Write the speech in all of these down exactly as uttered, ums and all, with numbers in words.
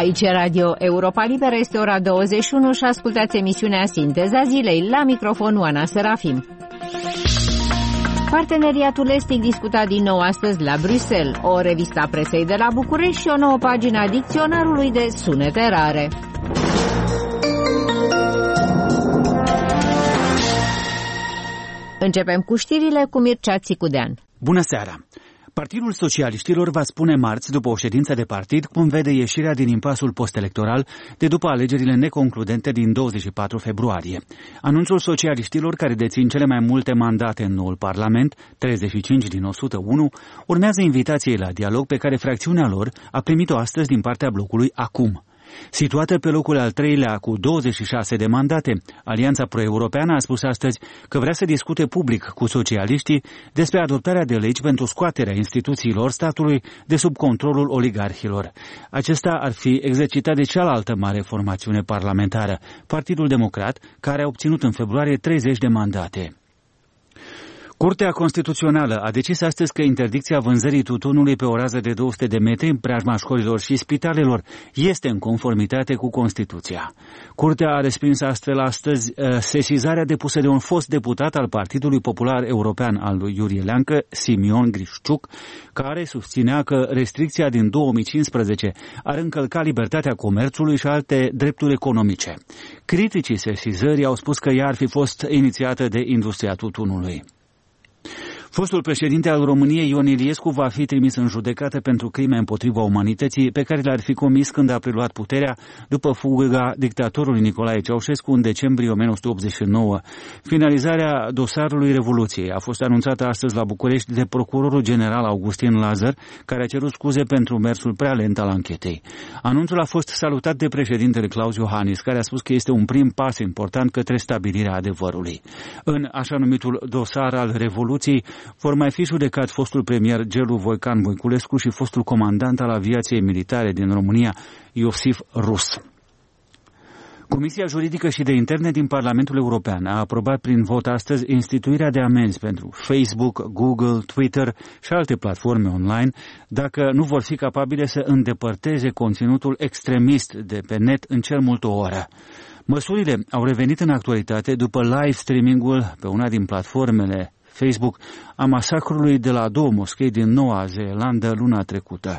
Aici Radio Europa Liberă, este ora douăzeci și unu și ascultați emisiunea Sinteza Zilei. La microfon Oana Serafim. Parteneriatul estic discutat din nou astăzi la Bruxelles, o revistă a presei de la București și o nouă pagină a dicționarului de sunete rare. Începem cu știrile cu Mircea Țicudean. Bună seara! Partidul Socialiștilor va spune marți, după o ședință de partid, cum vede ieșirea din impasul postelectoral de după alegerile neconcludente din douăzeci și patru februarie. Anunțul socialiștilor, care dețin cele mai multe mandate în noul Parlament, treizeci și cinci din o sută unu, urmează invitației la dialog pe care fracțiunea lor a primit-o astăzi din partea blocului Acum. Situată pe locul al treilea cu douăzeci și șase de mandate, Alianța Pro-Europeană a spus astăzi că vrea să discute public cu socialiștii despre adoptarea de legi pentru scoaterea instituțiilor statului de sub controlul oligarhilor. Acesta ar fi exercitat de cealaltă mare formațiune parlamentară, Partidul Democrat, care a obținut în februarie treizeci de mandate. Curtea Constituțională a decis astăzi că interdicția vânzării tutunului pe o rază de două sute de metri în preajma școlilor și spitalelor este în conformitate cu Constituția. Curtea a respins astfel astăzi sesizarea depusă de un fost deputat al Partidului Popular European al lui Iurie Leancă, Simion Grișciuc, care susținea că restricția din două mii cincisprezece ar încălca libertatea comerțului și alte drepturi economice. Criticii sesizării au spus că ea ar fi fost inițiată de industria tutunului. Fostul președinte al României, Ion Iliescu, va fi trimis în judecată pentru crime împotriva umanității pe care le-ar fi comis când a preluat puterea după fuga dictatorului Nicolae Ceaușescu în decembrie o mie nouă sute optzeci și nouă. Finalizarea dosarului Revoluției a fost anunțată astăzi la București de procurorul general Augustin Lazar, care a cerut scuze pentru mersul prea lent al anchetei. Anunțul a fost salutat de președintele Claus Iohannis, care a spus că este un prim pas important către stabilirea adevărului. În așa numitul dosar al Revoluției vor mai fi judecat fostul premier Gelu Voican Voiculescu și fostul comandant al aviației militare din România, Iosif Rus. Comisia Juridică și de Interne din Parlamentul European a aprobat prin vot astăzi instituirea de amenzi pentru Facebook, Google, Twitter și alte platforme online dacă nu vor fi capabile să îndepărteze conținutul extremist de pe net în cel mult o oră. Măsurile au revenit în actualitate după live streaming-ul pe una din platformele Facebook a masacrului de la două moschei din Noua Zeelandă luna trecută.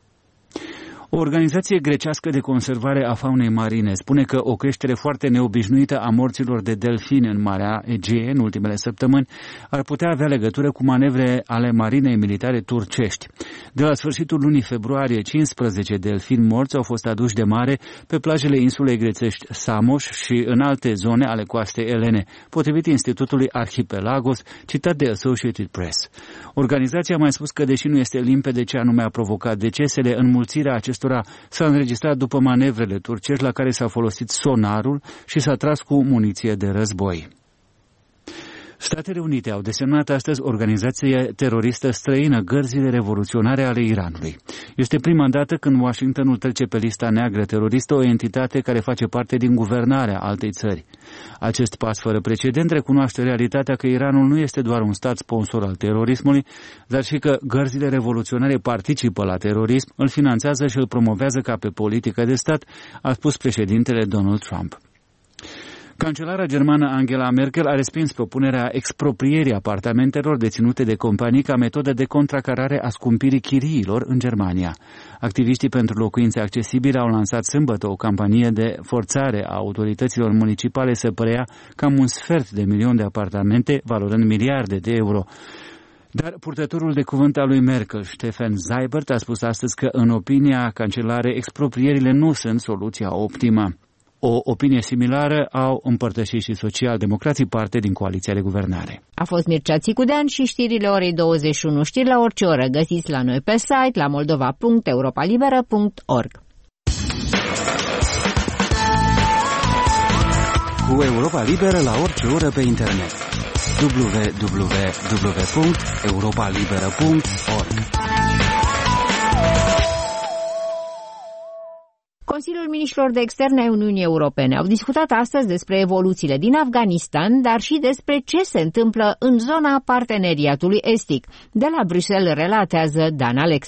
O organizație grecească de conservare a faunei marine spune că o creștere foarte neobișnuită a morților de delfini în Marea Egee în ultimele săptămâni ar putea avea legătură cu manevre ale marinei militare turcești. De la sfârșitul lunii februarie, cincisprezece delfini morți au fost aduși de mare pe plajele insulei grețești Samos și în alte zone ale coastei elene, potrivit Institutului Archipelagos, citat de Associated Press. Organizația a mai spus că, deși nu este limpede ce anume a provocat decesele, înmulțirea acestor s-a înregistrat după manevrele turcești la care s-a folosit sonarul și s-a tras cu muniție de război. Statele Unite au desemnat astăzi organizația teroristă străină Gărzile Revoluționare ale Iranului. Este prima dată când Washingtonul trece pe lista neagră teroristă o entitate care face parte din guvernarea altei țări. Acest pas fără precedent recunoaște realitatea că Iranul nu este doar un stat sponsor al terorismului, dar și că Gărzile Revoluționare participă la terorism, îl finanțează și îl promovează ca pe politică de stat, a spus președintele Donald Trump. Cancelara germană Angela Merkel a respins propunerea exproprierii apartamentelor deținute de companii ca metodă de contracarare a scumpirii chiriilor în Germania. Activiștii pentru locuințe accesibile au lansat sâmbătă o campanie de forțare a autorităților municipale să preia cam un sfert de milion de apartamente, valorând miliarde de euro. Dar purtătorul de cuvânt al lui Merkel, Stefan Seibert, a spus astăzi că, în opinia cancelarei, exproprierile nu sunt soluția optimă. O opinie similară au împărtășit și social-democrații, parte din coaliția de guvernare. A fost Mircea Țicudean și știrile orei douăzeci și unu. Știri la orice oră găsiți la noi pe site, la moldova punct europa liberă punct org. Cu Europa Liberă la orice oră pe internet. w w w punct europa liberă punct org. Consiliul Ministrilor de Externe ai Uniunii Europene au discutat astăzi despre evoluțiile din Afganistan, dar și despre ce se întâmplă în zona parteneriatului estic. De la Bruxelles relatează Dan Alexe.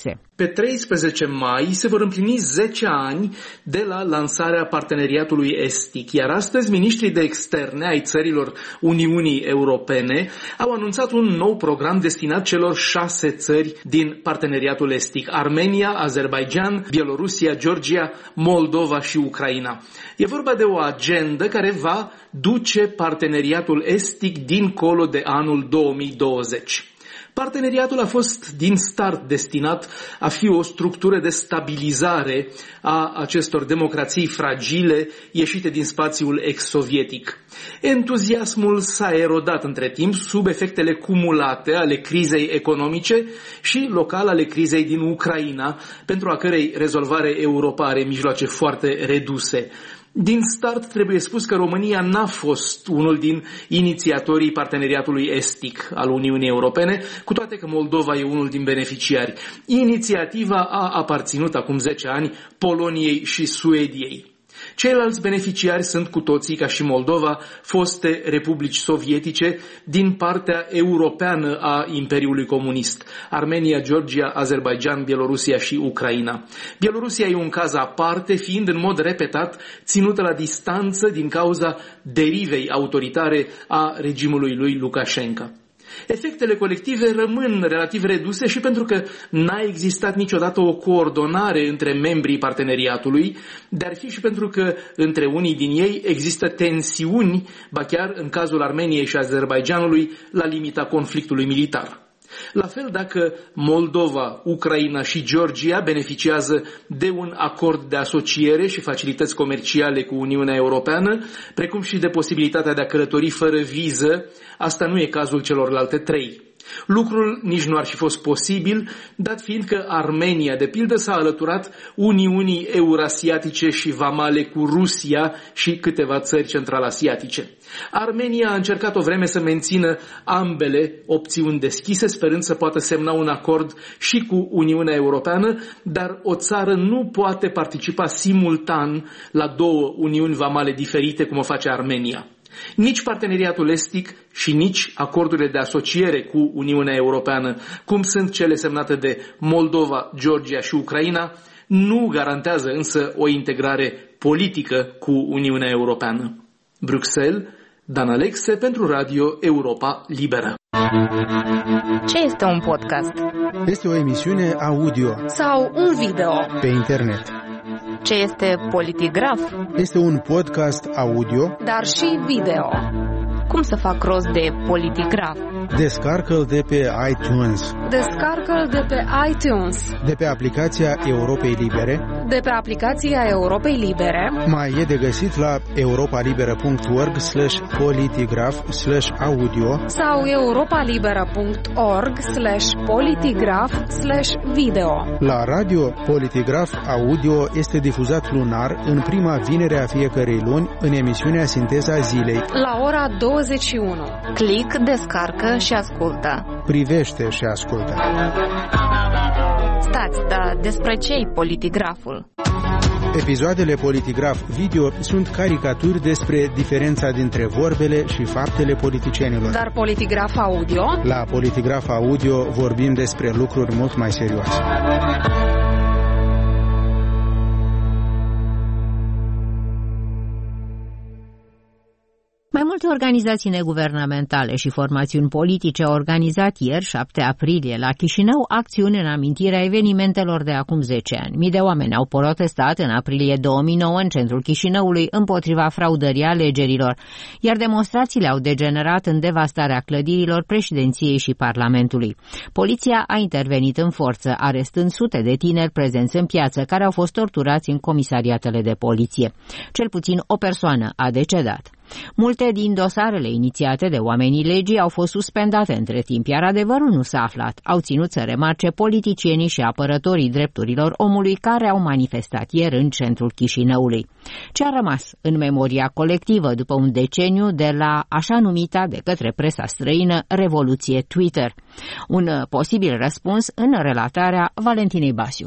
Pe treisprezece mai se vor împlini zece ani de la lansarea parteneriatului estic, iar astăzi miniștrii de externe ai țărilor Uniunii Europene au anunțat un nou program destinat celor șase țări din parteneriatul estic: Armenia, Azerbaidjan, Bielorusia, Georgia, Moldova și Ucraina. E vorba de o agendă care va duce parteneriatul estic dincolo de anul două mii douăzeci. Parteneriatul a fost din start destinat a fi o structură de stabilizare a acestor democrații fragile ieșite din spațiul ex-sovietic. Entuziasmul s-a erodat între timp sub efectele cumulate ale crizei economice și local ale crizei din Ucraina, pentru a cărei rezolvare Europa are mijloace foarte reduse. Din start trebuie spus că România n-a fost unul din inițiatorii parteneriatului estic al Uniunii Europene, cu toate că Moldova e unul din beneficiari. Inițiativa a aparținut acum zece ani Poloniei și Suediei. Ceilalți beneficiari sunt cu toții, ca și Moldova, foste republici sovietice din partea europeană a Imperiului Comunist: Armenia, Georgia, Azerbaidjan, Bielorusia și Ucraina. Bielorusia e un caz aparte, fiind în mod repetat ținută la distanță din cauza derivei autoritare a regimului lui Lukashenko. Efectele colective rămân relativ reduse și pentru că n-a existat niciodată o coordonare între membrii parteneriatului, dar fi și pentru că între unii din ei există tensiuni, ba chiar în cazul Armeniei și Azerbaidjanului, la limita conflictului militar. La fel, dacă Moldova, Ucraina și Georgia beneficiază de un acord de asociere și facilități comerciale cu Uniunea Europeană, precum și de posibilitatea de a călători fără viză, asta nu e cazul celorlalte trei. Lucrul nici nu ar fi fost posibil, dat fiind că Armenia, de pildă, s-a alăturat Uniunii Eurasiatice și vamale cu Rusia și câteva țări central-asiatice. Armenia a încercat o vreme să mențină ambele opțiuni deschise, sperând să poată semna un acord și cu Uniunea Europeană, dar o țară nu poate participa simultan la două uniuni vamale diferite, cum o face Armenia. Nici parteneriatul estic și nici acordurile de asociere cu Uniunea Europeană, cum sunt cele semnate de Moldova, Georgia și Ucraina, nu garantează însă o integrare politică cu Uniunea Europeană. Bruxelles, Dan Alexe pentru Radio Europa Liberă. Ce este un podcast? Este o emisiune audio sau un video pe internet. Ce este Politigraf? Este un podcast audio, dar și video. Cum să fac rost de Politigraf? Descarcă-l de pe iTunes. Descarcă-l de pe iTunes. De pe aplicația Europei Libere. De pe aplicația Europei Libere. Mai e de găsit la europalibera.org slash politigraf slash audio sau europalibera.org slash politigraf slash video. La radio, Politigraf Audio este difuzat lunar în prima vinere a fiecărei luni în emisiunea Sinteza Zilei la ora douăzeci și unu. Click, descarcă și ascultă. Privește și ascultă. Stați, dar despre ce-i Politigraful? Episoadele Politigraf Video sunt caricaturi despre diferența dintre vorbele și faptele politicienilor. Dar Politigraf Audio? La Politigraf Audio vorbim despre lucruri mult mai serioase. Mai multe organizații neguvernamentale și formațiuni politice au organizat ieri, șapte aprilie, la Chișinău, acțiuni în amintirea evenimentelor de acum zece ani. Mii de oameni au protestat în aprilie două mii nouă în centrul Chișinăului împotriva fraudării alegerilor, iar demonstrațiile au degenerat în devastarea clădirilor președinției și Parlamentului. Poliția a intervenit în forță, arestând sute de tineri prezenți în piață, care au fost torturați în comisariatele de poliție. Cel puțin o persoană a decedat. Multe din dosarele inițiate de oamenii legii au fost suspendate între timp, iar adevărul nu s-a aflat. Au ținut să remarce politicienii și apărătorii drepturilor omului care au manifestat ieri în centrul Chișinăului. Ce a rămas în memoria colectivă după un deceniu de la așa numita de către presa străină revoluție Twitter? Un posibil răspuns în relatarea Valentinei Basiu.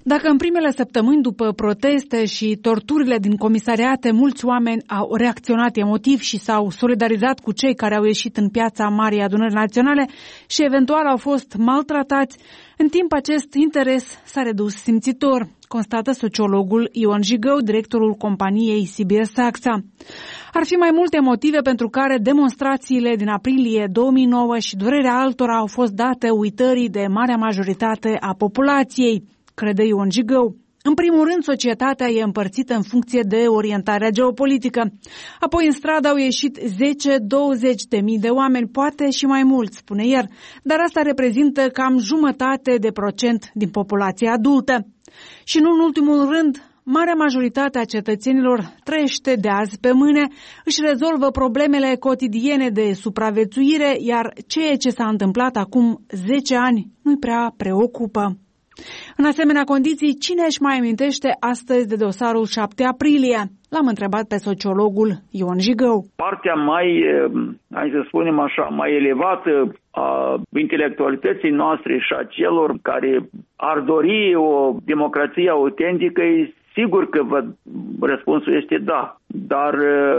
Dacă în primele săptămâni după proteste și torturile din comisariate, mulți oameni au reacționat emotiv și s-au solidarizat cu cei care au ieșit în piața Marii Adunări Naționale și eventual au fost maltratați, în timp acest interes s-a redus simțitor, constată sociologul Ion Jigău, directorul companiei C B S Saxa. Ar fi mai multe motive pentru care demonstrațiile din aprilie două mii nouă și durerea altora au fost date uitării de marea majoritate a populației, crede Ion Jigău. În primul rând, societatea e împărțită în funcție de orientarea geopolitică. Apoi în stradă au ieșit zece douăzeci de mii de oameni, poate și mai mulți, spune el, dar asta reprezintă cam jumătate de procent din populația adultă. Și nu în ultimul rând, marea majoritate a cetățenilor trăiește de azi pe mâine, își rezolvă problemele cotidiene de supraviețuire, iar ceea ce s-a întâmplat acum zece ani nu-i prea preocupă. În asemenea condiții, cine își mai amintește astăzi de dosarul șapte aprilie? L-am întrebat pe sociologul Ion Jigău. Partea mai, hai să spunem așa, mai elevată a intelectualității noastre și a celor care ar dori o democrație autentică, e sigur că vă, răspunsul este da. Dar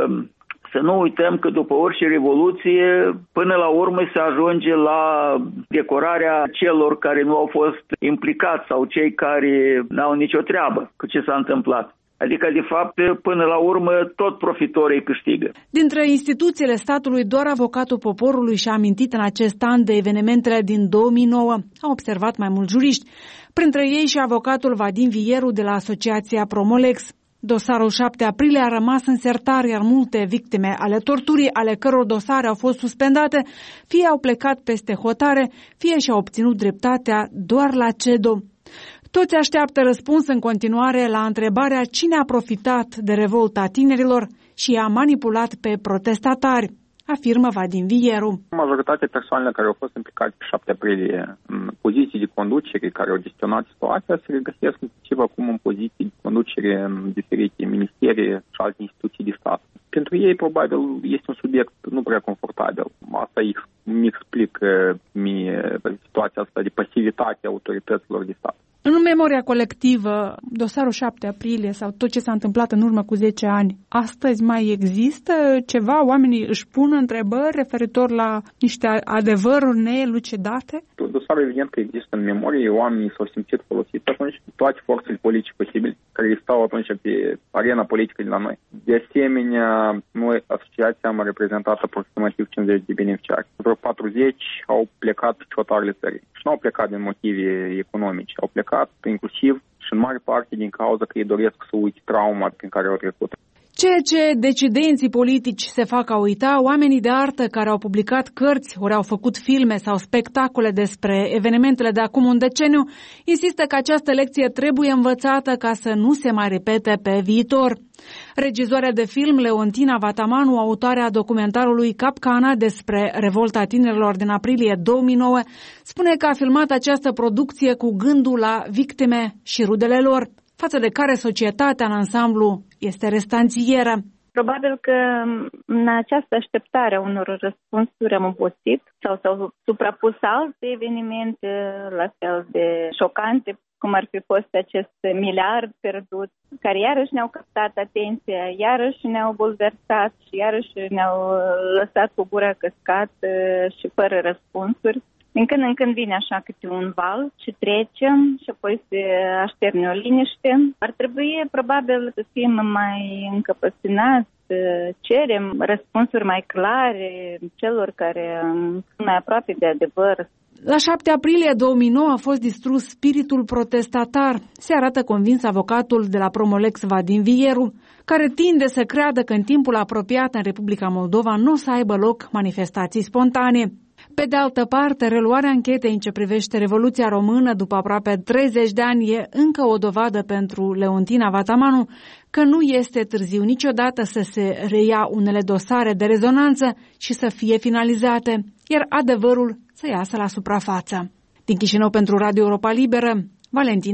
să nu uităm că după orice revoluție, până la urmă se ajunge la decorarea celor care nu au fost implicați sau cei care n-au nicio treabă cu ce s-a întâmplat. Adică, de fapt, până la urmă, tot profitorii câștigă. Dintre instituțiile statului, doar avocatul poporului și-a amintit în acest an de evenimentele din două mii nouă, au observat mai mulți juriști. Printre ei și avocatul Vadim Vieru de la Asociația Promolex. Dosarul șapte aprilie a rămas în sertar, iar multe victime ale torturii, ale căror dosare au fost suspendate, fie au plecat peste hotare, fie și-au obținut dreptatea doar la C E D O. Toți așteaptă răspuns în continuare la întrebarea cine a profitat de revolta tinerilor și i-a manipulat pe protestatari, afirmă Vadim Vieru. Majoritatea persoanelor care au fost implicate pe șapte aprilie în poziții de conducere care au gestionat situația se regăsesc inclusiv acum în poziții de conducere în diferite ministerii și alte instituții de stat. Pentru ei, probabil, este un subiect nu prea confortabil. Asta îmi explică mie situația asta de pasivitate a autorităților de stat. În memoria colectivă, dosarul șapte aprilie sau tot ce s-a întâmplat în urmă cu zece ani, astăzi mai există ceva? Oamenii își pun întrebări referitor la niște adevăruri neelucidate? Dosarul evident că există în memorie, oamenii s-au simțit folosiți atunci, toate forțele politice posibile care stau atunci pe arena politică de la noi. De asemenea, noi, asociația, am reprezentat aproximativ cincizeci de beneficiari. Vreo patruzeci au plecat ciotarele țării și nu au plecat din motive economice, au plecat inclusiv și în mare parte din cauza că ei doresc să uite trauma prin care au trecut. Ceea ce decidenții politici se fac a uita, oamenii de artă care au publicat cărți, ori au făcut filme sau spectacole despre evenimentele de acum un deceniu, insistă că această lecție trebuie învățată ca să nu se mai repete pe viitor. Regizoarea de film Leontina Vatamanu, autoarea documentarului Capcana despre revolta tinerilor din aprilie două mii nouă, spune că a filmat această producție cu gândul la victime și rudele lor, față de care societatea în ansamblu este restanțieră. Probabil că în această așteptare a unor răspunsuri am obosit sau s-au suprapus alte evenimente la fel de șocante, cum ar fi fost acest miliard pierdut, care iarăși ne-au captat atenția, iarăși ne-au bulversat și iarăși ne-au lăsat cu gura căscată și fără răspunsuri. Din când în când vine așa câte un val și trecem și apoi se așterne o liniște. Ar trebui probabil să fim mai încăpățânați, să cerem răspunsuri mai clare celor care sunt mai aproape de adevăr. La șapte aprilie două mii nouă a fost distrus spiritul protestatar, se arată convins avocatul de la Promolex Vadim Vieru, care tinde să creadă că în timpul apropiat în Republica Moldova nu o să aibă loc manifestații spontane. Pe de altă parte, reluarea anchetei în ce privește Revoluția Română după aproape treizeci de ani e încă o dovadă pentru Leontina Vatamanu că nu este târziu niciodată să se reia unele dosare de rezonanță și să fie finalizate, iar adevărul să iasă la suprafață. Din Chișinău pentru Radio Europa Liberă, Valentina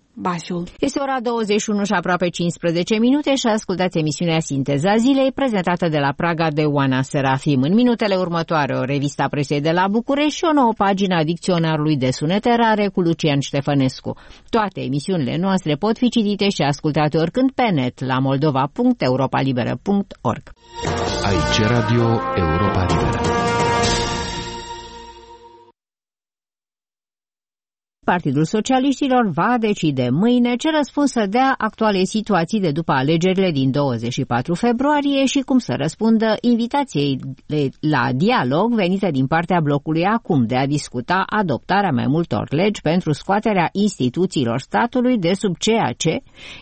Basiul. Este ora douăzeci și unu și aproape cincisprezece minute și ascultați emisiunea Sinteza Zilei, prezentată de la Praga de Oana Serafim. În minutele următoare, o revista presei de la București și o nouă pagină a dicționarului de sunete rare cu Lucian Ștefănescu. Toate emisiunile noastre pot fi citite și ascultate oricând pe net la moldova punct europa liberă punct org. Aici Radio Europa Liberă. Partidul Socialiștilor va decide mâine ce răspuns să dea actualei situații de după alegerile din douăzeci și patru februarie și cum să răspundă invitației la dialog venită din partea blocului Acum de a discuta adoptarea mai multor legi pentru scoaterea instituțiilor statului de sub ceea ce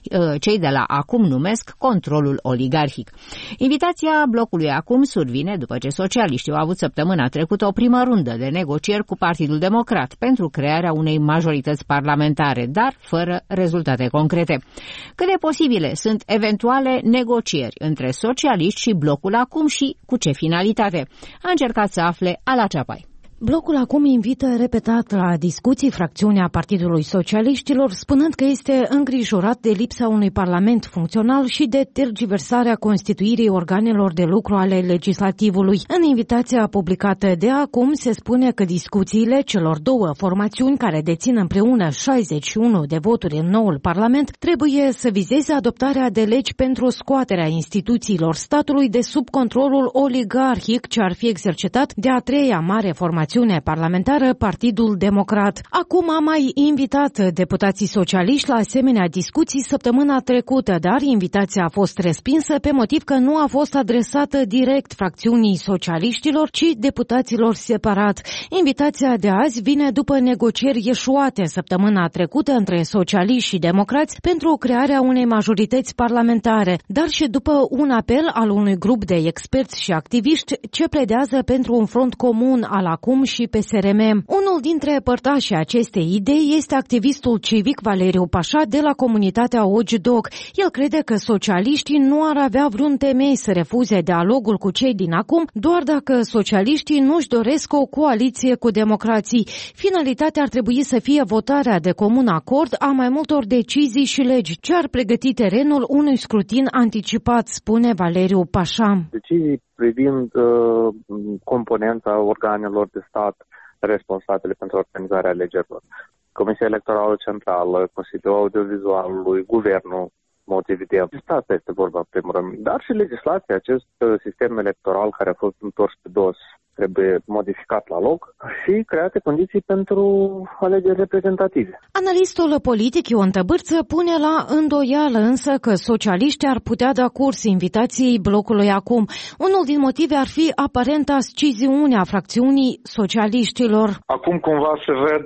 cei de la Acum numesc controlul oligarhic. Invitația blocului Acum survine după ce socialiștii au avut săptămâna trecută o primă rundă de negocieri cu Partidul Democrat pentru crearea unei majorități parlamentare, dar fără rezultate concrete. Cât de posibile sunt eventuale negocieri între socialiști și blocul Acum și cu ce finalitate? A încercat să afle Ala Ceapai. Blocul Acum invită repetat la discuții fracțiunea Partidului Socialiștilor, spunând că este îngrijorat de lipsa unui parlament funcțional și de tergiversarea constituirii organelor de lucru ale legislativului. În invitația publicată de Acum se spune că discuțiile celor două formațiuni care dețin împreună șaizeci și unu de voturi în noul parlament trebuie să vizeze adoptarea de legi pentru scoaterea instituțiilor statului de sub controlul oligarhic ce ar fi exercitat de a treia mare formațiune parlamentară, Partidul Democrat. Acum a mai invitat deputații socialiști la asemenea discuții săptămâna trecută, dar invitația a fost respinsă pe motiv că nu a fost adresată direct fracțiunii socialiștilor, ci deputaților separat. Invitația de azi vine după negocieri eșuate săptămâna trecută între socialiști și democrați pentru crearea unei majorități parlamentare, dar și după un apel al unui grup de experți și activiști ce pledează pentru un front comun al Acum și P S R M. Unul dintre părtașii acestei idei este activistul civic Valeriu Pașa de la comunitatea Ogidog. El crede că socialiștii nu ar avea vreun temei să refuze dialogul cu cei din Acum, doar dacă socialiștii nu-și doresc o coaliție cu democrații. Finalitatea ar trebui să fie votarea de comun acord a mai multor decizii și legi, ce ar pregăti terenul unui scrutin anticipat, spune Valeriu Pașa. Decizii privind uh, componența organelor de stat responsabile pentru organizarea alegerilor. Comisia Electorală Centrală, Consiliul Audiovizualului, Guvernul, în mod evident. Despre asta este vorba, în primul rând. Dar și legislația, acest sistem electoral care a fost întors pe dos, trebuie modificat la loc și create condiții pentru alegeri reprezentative. Analistul politic Ion Tăbârță pune la îndoială însă că socialiștii ar putea da curs invitației blocului Acum. Unul din motive ar fi aparenta sciziunea fracțiunii socialiștilor. Acum cumva se ved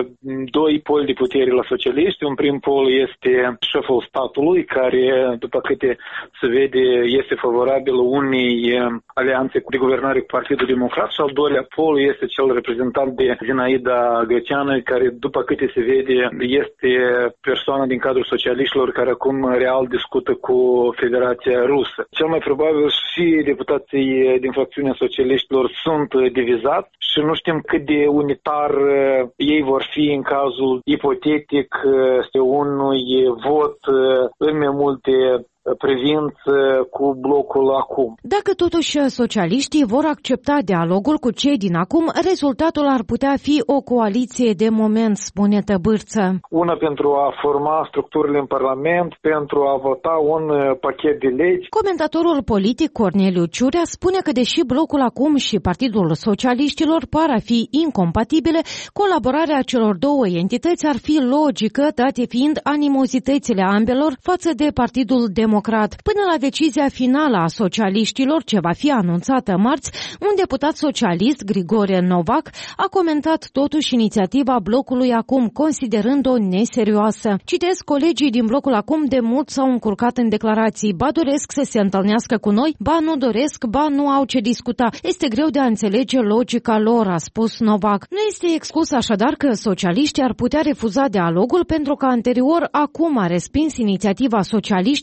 doi poli de putere la socialiști. Un prim pol este șeful statului, care, după câte se vede, este favorabil unei alianțe de guvernare cu Partidul Democrat. Și al doilea pol este cel reprezentat de Zinaida Găceană, care, după câte se vede, este persoana din cadrul socialiștilor care acum real discută cu Federația Rusă. Cel mai probabil și deputații din fracțiunea socialiștilor sunt divizați și nu știm cât de unitar ei vor fi în cazul ipotetic este unui vot în mai multe privință cu blocul Acum. Dacă totuși socialiștii vor accepta dialogul cu cei din Acum, rezultatul ar putea fi o coaliție de moment, spune Tăbârță. Una pentru a forma structurile în Parlament, pentru a vota un pachet de legi. Comentatorul politic Corneliu Ciurea spune că deși blocul Acum și Partidul Socialiștilor par a fi incompatibile, colaborarea celor două entități ar fi logică, date fiind animozitățile ambelor față de Partidul Democrat. Până la decizia finală a socialiștilor, ce va fi anunțată marți, un deputat socialist, Grigore Novac, a comentat totuși inițiativa blocului Acum, considerând-o neserioasă. Citesc, colegii din blocul Acum de mult s-au încurcat în declarații. Ba doresc să se întâlnească cu noi, ba nu doresc, ba nu au ce discuta. Este greu de a înțelege logica lor, a spus Novac. Nu este exclus așadar că socialiștii ar putea refuza dialogul pentru că anterior Acum a respins inițiativa socialiștilor de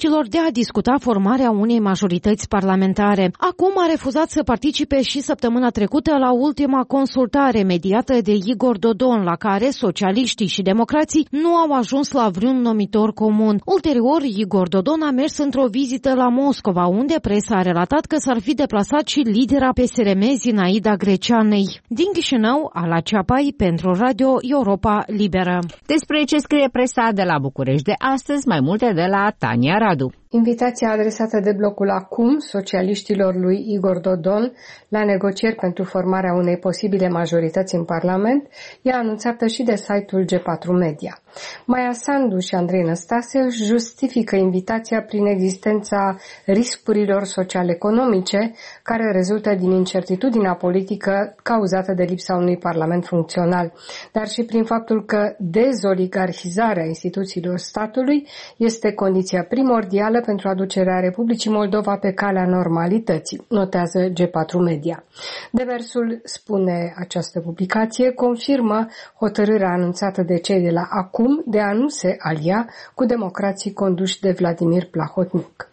a discuta formarea unei majorități parlamentare. Acum a refuzat să participe și săptămâna trecută la ultima consultare mediată de Igor Dodon, la care socialiștii și democrații nu au ajuns la vreun numitor comun. Ulterior, Igor Dodon a mers într-o vizită la Moscova, unde presa a relatat că s-ar fi deplasat și lidera P S R M Zinaida Greceanei. Din Chișinău, Ala Ceapai, pentru Radio Europa Liberă. Despre ce scrie presa de la București de astăzi, mai multe de la Tania Radu. Invitația adresată de blocul Acum socialiștilor lui Igor Dodon la negocieri pentru formarea unei posibile majorități în Parlament e anunțată și de site-ul G patru Media. Maia Sandu și Andrei Năstase își justifică invitația prin existența riscurilor social-economice care rezultă din incertitudinea politică cauzată de lipsa unui Parlament funcțional, dar și prin faptul că dezoligarhizarea instituțiilor statului este condiția primordială pentru aducerea Republicii Moldova pe calea normalității, notează G patru Media. Demersul, spune această publicație, confirmă hotărârea anunțată de cei de la Acum de a nu se alia cu democrații conduși de Vladimir Plahotniuc.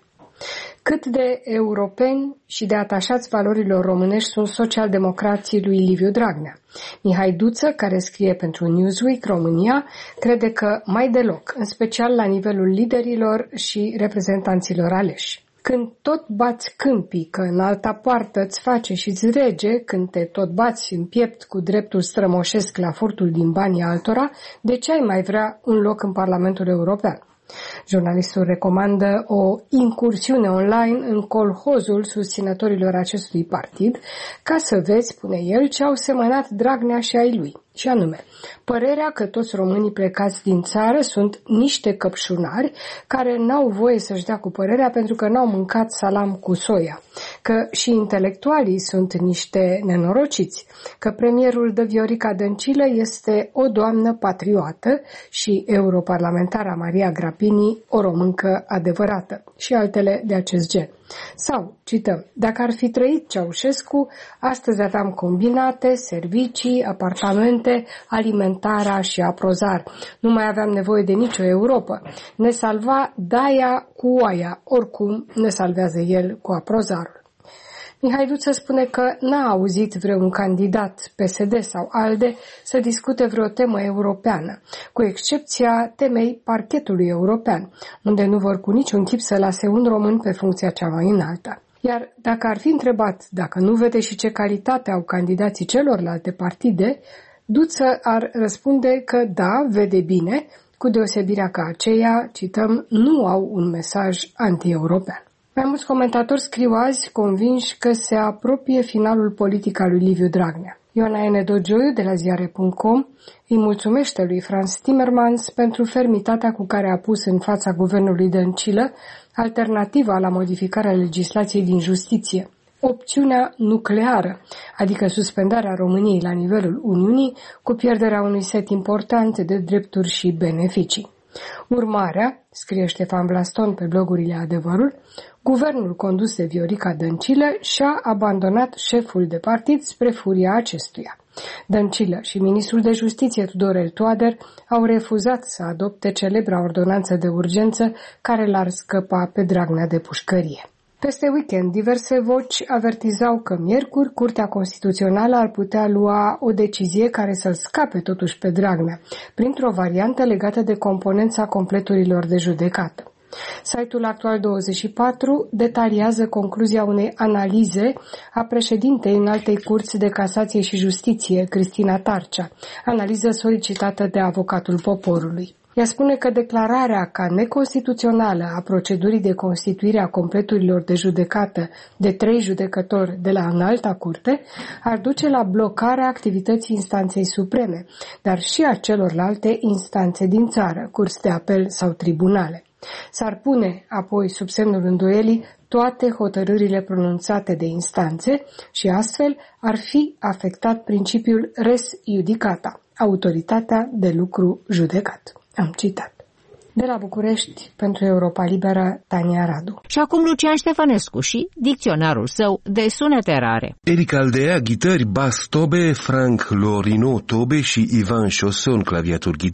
Cât de europeni și de atașați valorilor românești sunt socialdemocrații lui Liviu Dragnea. Mihai Duță, care scrie pentru Newsweek România, crede că mai deloc, în special la nivelul liderilor și reprezentanților aleși. Când tot bați câmpii că în alta poartă îți face și îți rege, când te tot bați în piept cu dreptul strămoșesc la furtul din banii altora, de ce ai mai vrea un loc în Parlamentul European? Jurnalistul recomandă o incursiune online în colhozul susținătorilor acestui partid, ca să vezi, spune el, ce au semănat Dragnea și ai lui. Și anume, părerea că toți românii plecați din țară sunt niște căpșunari care n-au voie să-și dea cu părerea pentru că n-au mâncat salam cu soia, că și intelectualii sunt niște nenorociți, că premierul de Viorica Dăncilă este o doamnă patriotă și europarlamentara Maria Grapini o româncă adevărată și altele de acest gen. Sau, cităm, dacă ar fi trăit Ceaușescu, astăzi aveam combinate, servicii, apartamente, alimentarea și aprozar. Nu mai aveam nevoie de nicio Europa. Ne salva daia cu oaia, oricum ne salvează el cu aprozarul. Mihai Duță spune că n-a auzit vreun candidat P S D sau ALDE să discute vreo temă europeană, cu excepția temei parchetului european, unde nu vor cu niciun chip să lase un român pe funcția cea mai înaltă. Iar dacă ar fi întrebat dacă nu vede și ce calitate au candidații celorlalte partide, Duță ar răspunde că da, vede bine, cu deosebirea că aceia, cităm, nu au un mesaj anti-european. Mai mulți comentatori scriu azi convinși că se apropie finalul politic al lui Liviu Dragnea. Ioana N. Dogioiu de la ziare punct com îi mulțumește lui Franz Timmermans pentru fermitatea cu care a pus în fața guvernului Dăncilă alternativa la modificarea legislației din justiție, opțiunea nucleară, adică suspendarea României la nivelul Uniunii cu pierderea unui set important de drepturi și beneficii. Urmarea, scrie Ștefan Blaston pe blogurile Adevărul, guvernul condus de Viorica Dăncilă și-a abandonat șeful de partid spre furia acestuia. Dăncilă și ministrul de Justiție Tudorel Toader au refuzat să adopte celebra ordonanță de urgență care l-ar scăpa pe Dragnea de pușcărie. Peste weekend, diverse voci avertizau că miercuri Curtea Constituțională ar putea lua o decizie care să-l scape totuși pe Dragnea, printr-o variantă legată de componența completurilor de judecată. Site-ul Actual douăzeci și patru detaliază concluzia unei analize a președintei Înaltei Curți de Casație și Justiție, Cristina Tarcea, analiză solicitată de avocatul poporului. Ea spune că declararea ca neconstituțională a procedurii de constituire a completurilor de judecată de trei judecători de la Înalta Curte ar duce la blocarea activității instanței supreme, dar și a celorlalte instanțe din țară, curți de apel sau tribunale. S-ar pune apoi sub semnul îndoielii toate hotărârile pronunțate de instanțe și astfel ar fi afectat principiul res judicata, autoritatea de lucru judecat. Am citat. De la București, pentru Europa Liberă, Tania Radu. Și acum Lucian Ștefănescu și dicționarul său de sunete rare. Eric Aldea, ghitări, bas tobe, Frank Lorino, tobe și Ivan Chosson, claviatur ghitări,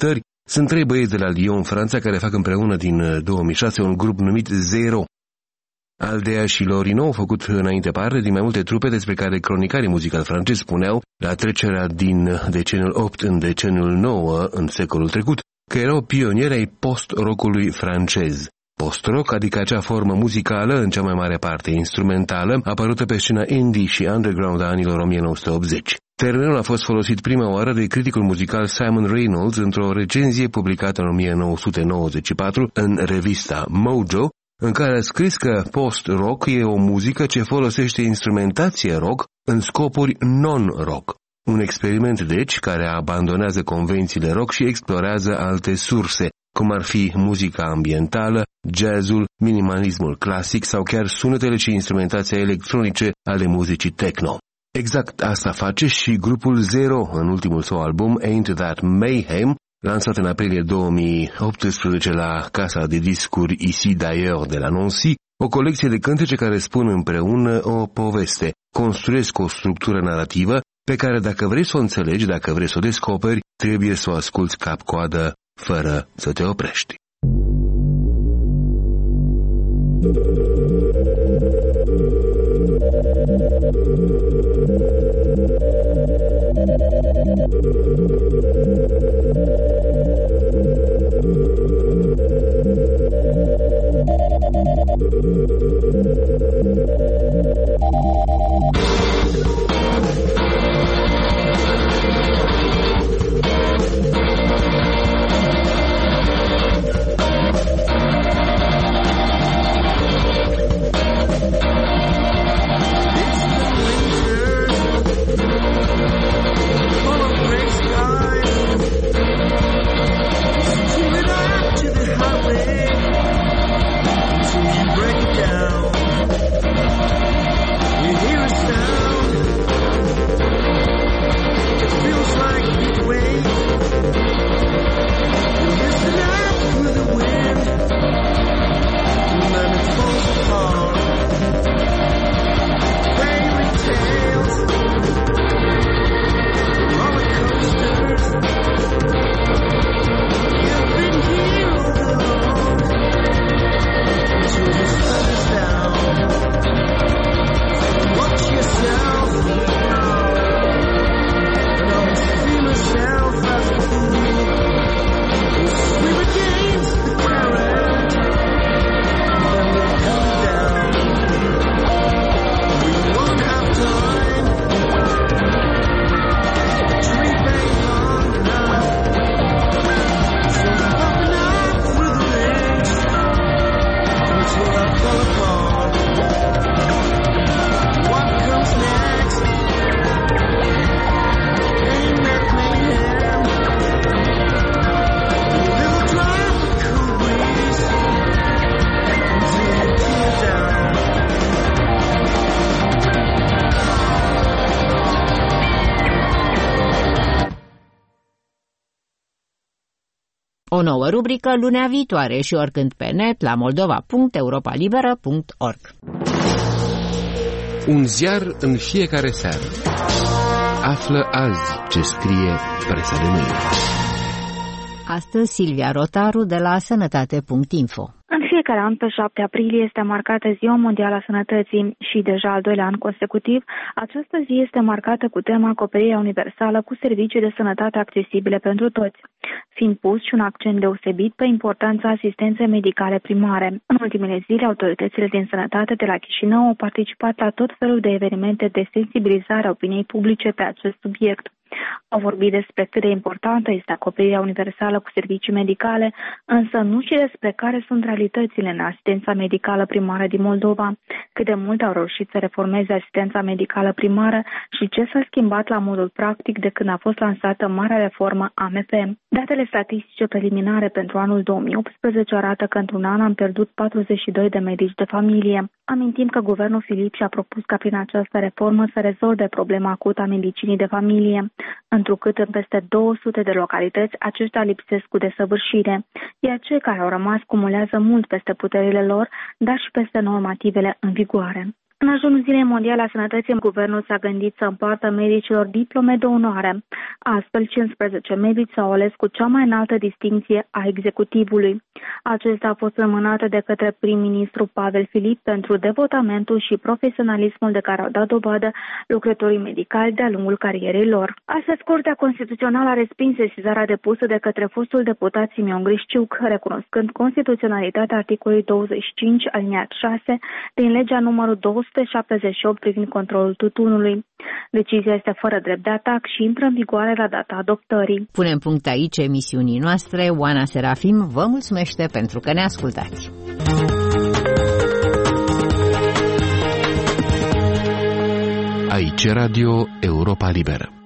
Sunt trei băieți de la Lyon, Franța, care fac împreună din două mii șase un grup numit Zero. Aldea și Lorino au făcut înainte parte din mai multe trupe despre care cronicarii muzicali francezi spuneau, la trecerea din deceniul opt în deceniul nouă în secolul trecut, că erau pionieri ai post-rockului francez. Post-rock, adică acea formă muzicală, în cea mai mare parte instrumentală, apărută pe scena indie și underground a anilor o mie nouă sute optzeci. Termenul a fost folosit prima oară de criticul muzical Simon Reynolds într-o recenzie publicată în o mie nouă sute nouăzeci și patru în revista Mojo, în care a scris că post-rock e o muzică ce folosește instrumentație rock în scopuri non-rock. Un experiment, deci, care abandonează convențiile rock și explorează alte surse, cum ar fi muzica ambientală, jazzul, minimalismul clasic sau chiar sunetele și instrumentația electronice ale muzicii techno. Exact asta face și grupul Zero în ultimul său album Ain't That Mayhem, lansat în aprilie două mii optsprezece la casa de discuri Ici d'ailleurs de la Nancy, o colecție de cântece care spun împreună o poveste, construiesc o structură narrativă pe care dacă vrei să o înțelegi, dacă vrei să o descoperi, trebuie să o asculți cap-coadă, fără să te oprești. O nouă rubrică lunea viitoare și oricând pe net la moldova punct europa liberă punct org. Un ziar în fiecare seară. Află azi ce scrie presa de mâine. Astăzi Silvia Rotaru de la sănătate punct info. În fiecare an, pe șapte aprilie, este marcată Ziua Mondială a Sănătății și deja al doilea an consecutiv, această zi este marcată cu tema acoperirea universală cu servicii de sănătate accesibile pentru toți, fiind pus și un accent deosebit pe importanța asistenței medicale primare. În ultimele zile, autoritățile din sănătate de la Chișinău au participat la tot felul de evenimente de sensibilizare a opiniei publice pe acest subiect. Au vorbit despre cât de importantă este acoperirea universală cu servicii medicale, însă nu și despre care sunt realitățile în asistența medicală primară din Moldova, cât de mult au reușit să reformeze asistența medicală primară și ce s-a schimbat la modul practic de când a fost lansată marea reformă A M P. Datele statistice preliminare pentru anul două mii optsprezece arată că într-un an am pierdut patruzeci și doi de medici de familie. Amintim că guvernul Filip și-a propus ca prin această reformă să rezolve problema acută a medicinii de familie, întrucât în peste două sute de localități aceștia lipsesc cu desăvârșire, iar cei care au rămas cumulează mult peste puterile lor, dar și peste normativele în vigoare. În ajunul Zilei Mondiale a Sănătății, guvernul s-a gândit să împartă medicilor diplome de onoare. Astfel, cincisprezece medici s-au ales cu cea mai înaltă distincție a executivului. Acesta a fost înmânat de către prim-ministru Pavel Filip pentru devotamentul și profesionalismul de care au dat dovadă lucrătorii medicali de-a lungul carierei lor. Astăzi, Curtea Constituțională a respins sesizarea depusă de către fostul deputat Simion Grișciuc, recunoscând constituționalitatea articolului douăzeci și cinci aliniat șase din legea numărul două sute șaptezeci și opt privind controlul tutunului. Decizia este fără drept de atac și intră în vigoare la data adoptării. Punem punct aici emisiunii noastre. Oana Serafim vă mulțumește pentru că ne ascultați. Aici Radio Europa Liberă.